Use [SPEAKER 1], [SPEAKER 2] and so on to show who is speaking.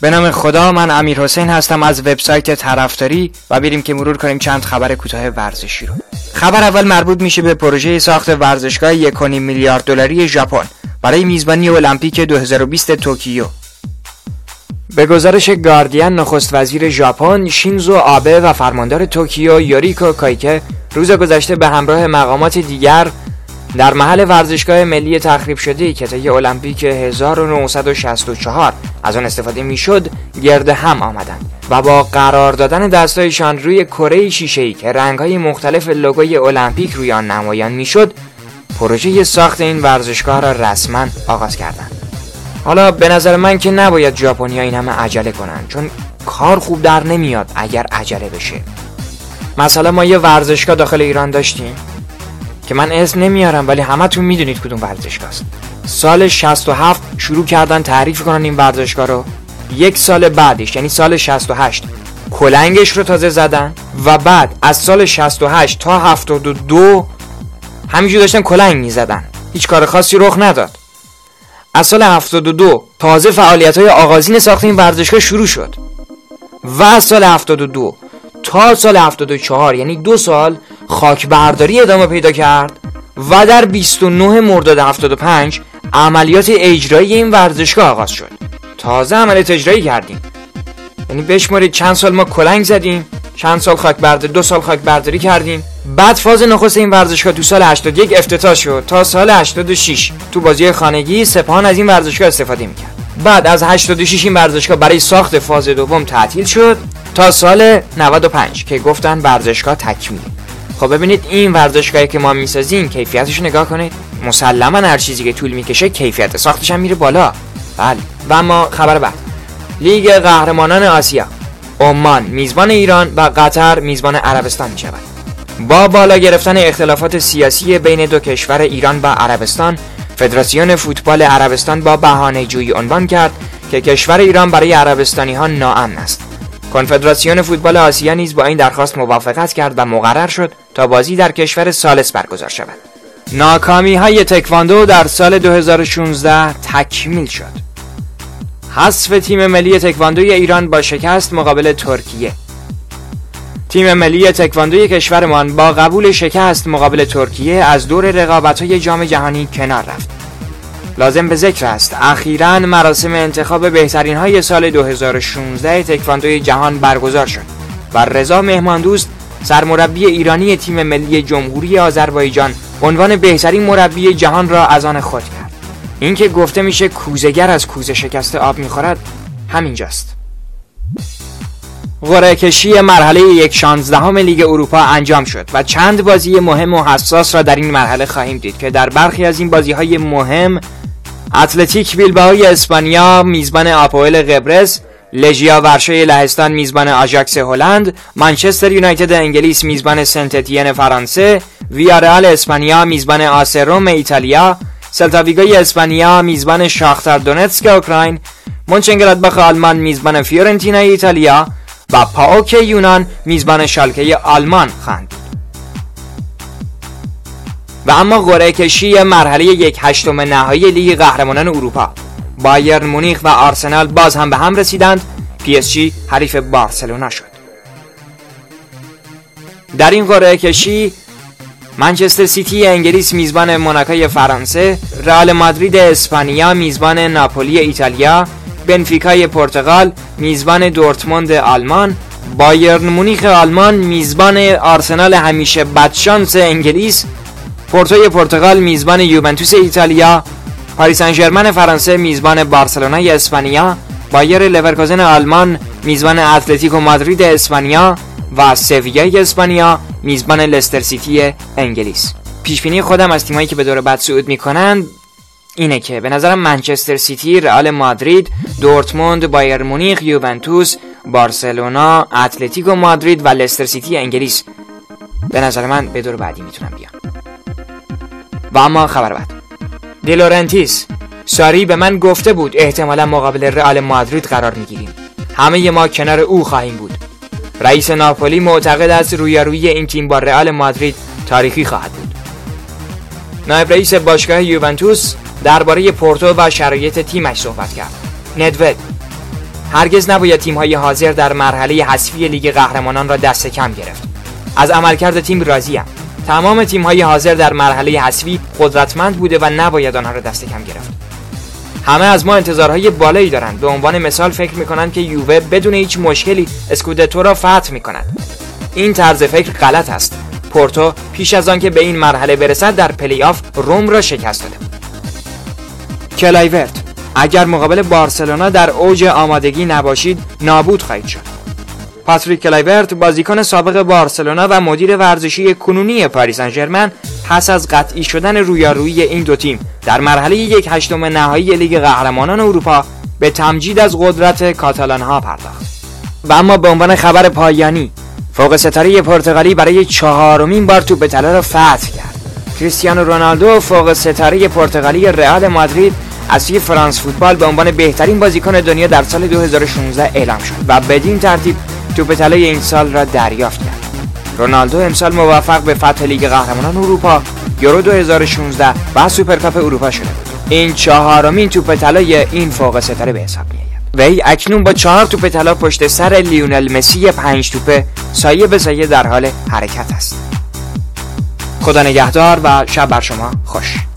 [SPEAKER 1] به نام خدا، من امیرحسین هستم از وبسایت طرفداری و بریم که مرور کنیم چند خبر کوتاه ورزشی رو. خبر اول مربوط میشه به پروژه ساخت ورزشگاه 1.5 میلیارد دلاری ژاپن برای میزبانی المپیک 2020 توکیو. به گزارش گاردین، نخست وزیر ژاپن شینزو آبه و فرماندار توکیو یوریکو کایکه روز گذشته به همراه مقامات دیگر در محل ورزشگاه ملی تخریب شده که طی المپیک 1964 از آن استفاده میشد گرد هم آمدند و با قرار دادن دستایشان روی کره شیشه‌ای که رنگ‌های مختلف لوگوی المپیک روی آن نمایان میشد، پروژه ساخت این ورزشگاه را رسما آغاز کردند. حالا به نظر من که نباید ژاپنی‌ها این همه عجله کنن، چون کار خوب در نمیاد اگر عجله بشه. مثلا ما یه ورزشگاه داخل ایران داشتیم که من اسم نمیارم ولی همتون میدونید کدوم ورزشگاه است. سال 67 شروع کردن تعریف کنن این ورزشگاه رو. یک سال بعدش یعنی سال 68 کلنگش رو تازه زدن و بعد از سال 68 تا 72 همینجور داشتن کلنگ میزدن. هیچ کار خاصی رخ نداد. از سال 72 تازه فعالیت‌های آغازین ساخت این ورزشگاه شروع شد و از سال 72 تا سال 74 یعنی 2 سال خاک برداری ادامه پیدا کرد و در 29 مرداد 75 عملیات اجرایی این ورزشگاه آغاز شد. تازه عملیات اجرایی کردیم، یعنی بشمارید چند سال ما کلنگ زدیم، چند سال خاک برداری، 2 سال خاک برداری کردیم. بعد فاز نخست این ورزشگاه تو سال 81 افتتاح شد. تا سال 86 تو بازی خانگی سپاهان از این ورزشگاه استفاده میکرد. بعد از 86 این ورزشگاه برای ساخت فاز دوم تعطیل شد تا سال 95 که گفتن ورزشگاه تکمیل. خب ببینید این ورزشگاهی که ما میسازیم کیفیتش رو نگاه کنید. مسلما هر چیزی که طول میکشه کیفیت ساختش هم میره بالا. بله. و اما خبر بعد، لیگ قهرمانان آسیا، عمان میزبان ایران و قطر میزبان عربستان میشود. با بالا گرفتن اختلافات سیاسی بین دو کشور ایران و عربستان، فدراسیون فوتبال عربستان با بهانه‌جویی عنوان کرد که کشور ایران برای عربستانی ها ناامن است. کنفدراسیون فوتبال آسیا نیز با این درخواست موافقت کرد و مقرر شد تا بازی در کشور ثالث برگزار شود. ناکامی‌های تکواندو در سال 2016 تکمیل شد. حذف تیم ملی تکواندوی ایران با شکست مقابل ترکیه. تیم ملی تکواندوی کشورمان با قبول شکست مقابل ترکیه از دور رقابت‌های جام جهانی کنار رفت. لازم به ذکر است اخیراً مراسم انتخاب بهترین‌های سال 2016 تکواندوی جهان برگزار شد و رضا مهماندوست سرمربی ایرانی تیم ملی جمهوری آذربایجان عنوان بهترین مربی جهان را از آن خود کرد. این که گفته میشه کوزه‌گر از کوزه شکسته آب می‌خورد همینجاست. قرعه کشی مرحله 1/16 لیگ اروپا انجام شد و چند بازی مهم و حساس را در این مرحله خواهیم دید که در برخی از این بازی‌های مهم اتلتیک بیلبائو اسپانیا میزبان آپوئل قبرس، لژیا ورشای لهستان میزبان آژاکس هلند، منچستر یونایتد انگلیس میزبان سنت اتین فرانسه، ویارئال اسپانیا میزبان آس روم ایتالیا، سلتا ویگو اسپانیا میزبان شاختار دونتسک اوکراین، مونچنگلادباخ آلمان میزبان فیورنتینا ایتالیا و پاوک یونان میزبان شالکه آلمان خواهند بود. و اما قرعه کشی مرحله 1/8 نهایی لیگ قهرمانان اروپا، بایرن مونیخ و آرسنال باز هم به هم رسیدند. پی اس جی حریف بارسلونا شد. در این قرعه کشی منچستر سیتی انگلیس میزبان موناکوی فرانسه، رئال مادرید اسپانیا میزبان ناپولی ایتالیا، بنفیکای پرتغال میزبان دورتموند آلمان، بایرن مونیخ آلمان میزبان آرسنال همیشه بدشانس انگلیس، پورتوی پرتغال میزبان یوونتوس ایتالیا، پاریس سن ژرمن فرانسه میزبان بارسلونای اسپانیا، بایر لورکوزن آلمان میزبان اتلتیکو مادرید اسپانیا و سویا اسپانیا میزبان لستر سیتی انگلیس. پیشبینی خودم از تیمایی که به دور بعد صعود میکنن اینه که به نظرم منچستر سیتی، رئال مادرید، دورتموند، بایر مونیخ، یوونتوس، بارسلونا، اتلتیکو مادرید و لستر سیتی انگلیس به نظر من به دور بعدی میتونن بیان. و اما خبر بعد، دی لورنتیس، ساری به من گفته بود احتمالا مقابل رئال مادرید قرار میگیریم. همه ما کنار او خواهیم بود. رئیس ناپولی معتقد است رویارویی این تیم با رئال مادرید تاریخی خواهد بود. نایب رئیس باشگاه یوونتوس درباره پورتو و شرایط تیمش صحبت کرد. ندوید، هرگز نباید تیم‌های حاضر در مرحله حذفی لیگ قهرمانان را دست کم گرفت. از عملکرد تیم راضیم. تمام تیم‌های حاضر در مرحله حذفی قدرتمند بوده و نباید آنها را دست کم گرفت. همه از ما انتظارهای بالایی دارند. به عنوان مثال فکر می‌کنند که یووه بدون هیچ مشکلی اسکودتو را فتح می‌کند. این طرز فکر غلط است. پورتو پیش از آن که به این مرحله برسد در پلی آف روم را شکست داده بود. کلایورت: اگر مقابل بارسلونا در اوج آمادگی نباشید نابود خواهید شد. پاتریک کلایورت بازیکن سابق بارسلونا و مدیر ورزشی کنونی پاریس سن ژرمن پس از قطعی شدن رویارویی این دو تیم در مرحله 1/8 نهایی لیگ قهرمانان اروپا به تمجید از قدرت کاتالان‌ها پرداخت. و اما به عنوان خبر پایانی، فوق ستاره پرتغالی برای 4مین بار توپ طلا را فتح کرد. کریستیانو رونالدو فوق ستاره پرتغالی رئال مادرید از سوی فرانس فوتبال به عنوان بهترین بازیکن دنیا در سال 2016 اعلام شد و بدین ترتیب توپ طلای این سال را دریافت کرد. رونالدو امسال موفق به فتح لیگ قهرمانان اروپا، یورو 2016 و سوپرکاپ اروپا شده بود. این 4مین توپ طلای این فوق ستاره به حساب میآید. وی اکنون با 4 توپ طلا پشت سر لیونل مسی 5 توپه سایه به سایه در حال حرکت است. خدا نگهدار و شب بر شما خوش.